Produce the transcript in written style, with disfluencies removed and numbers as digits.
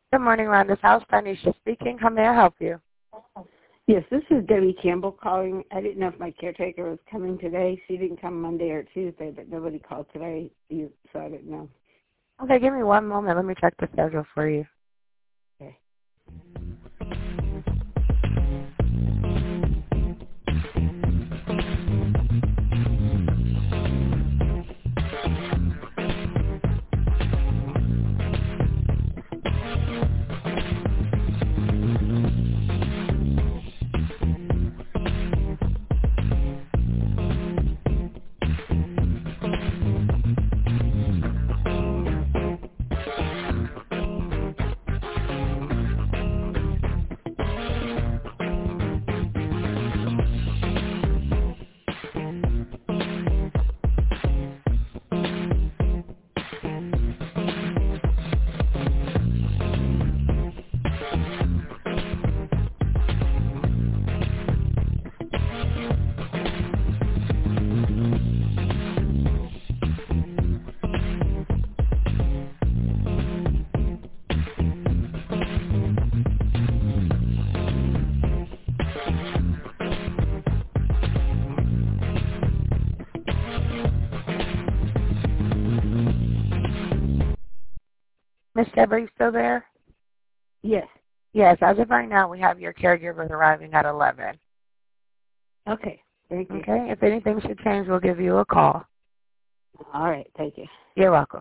Good morning, Rhonda's house. Tanisha speaking. How may I help you? Yes, this is Debbie Campbell calling. I didn't know if my caretaker was coming today. She didn't come Monday or Tuesday, but nobody called today, so I didn't know. Okay, give me one moment. Let me check the schedule for you. Okay. Miss Deb, are you still there? Yes. Yes, as of right now, we have your caregivers arriving at 11. Okay. Thank you. Okay, if anything should change, we'll give you a call. All right. Thank you. You're welcome.